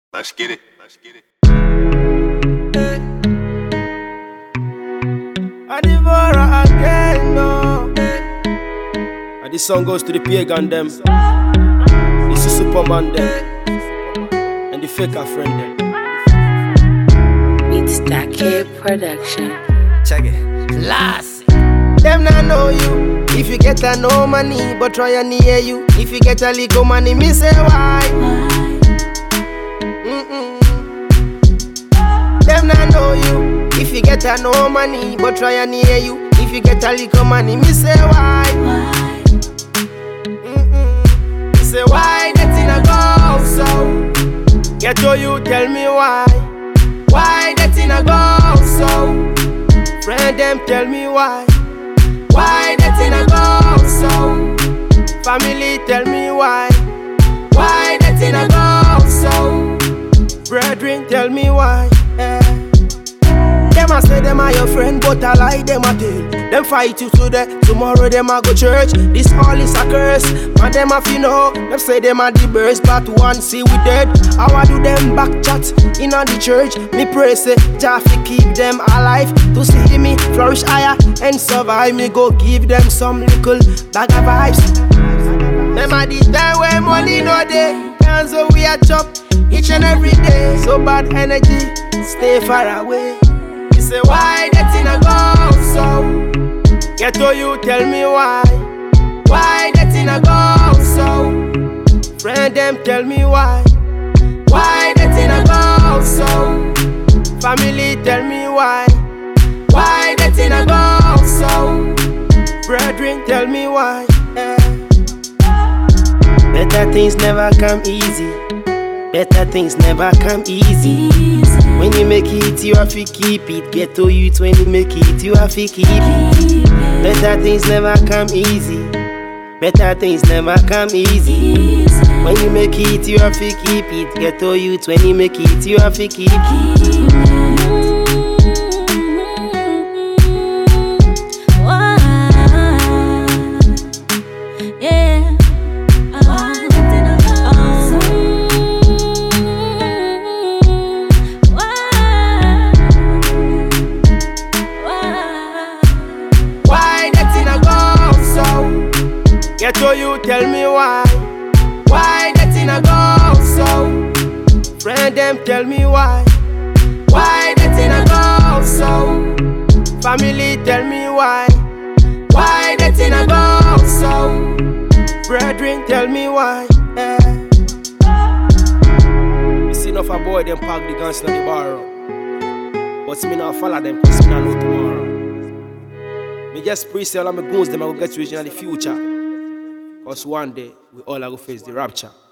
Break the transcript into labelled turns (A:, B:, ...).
A: Let's get it. Let's get it.
B: I devour again, no. And this song goes to the pagan them, this is Superman them, and the faker friend them.
C: Beats that kid production.
D: Check it. Last.
B: Them not know you. If you get a no money, but try and hear you. If you get a little money, me say why? Them not know you. If you get a no money, but try and hear you. If you get a little money, me say why? Me say why that thing a go so? Get to you, tell me why? Why that thing a go so? Friend them tell me why? Why that thing a go so? Family tell me why? Why that thing a go so? Brethren tell me why? Them a say them are your friend, but I lie them a tell. Them fight you today, tomorrow them a go church. This all is a curse, man them a fi know. Them say them a the birds, but one see we dead. How I do them back chat in on the church? Me pray say Jah fi keep them alive to see me flourish higher and survive. Me go give them some little bag of vibes. Them a the time where money no day, and so we a chop each and every day. So bad energy, stay far away. You say why that thing a go so? Get to you, tell me why? Why that thing a go so? Friend them tell me why? Why that thing a go so? Family tell me why? Why that thing a go so? Brethren tell me why? Better things never come easy. Better things never come easy. When you make it, you have to keep it. Get to you when you make it, you have to keep it. Better things never come easy. Better things never come easy. When you make it, you have to keep it. Get to you when you make it, you have to keep it. Get to you, tell me why? Why that thing a go so? Friend them tell me why? Why that thing a go so? Family tell me why? Why that thing a go so? Brethren tell me why? You see enough a boy them pack the guns in the barrow, but me not follow them cause me not know tomorrow. Me just pray say all of my goons them I will get rich in the future. Cause one day we all are going to face the rapture.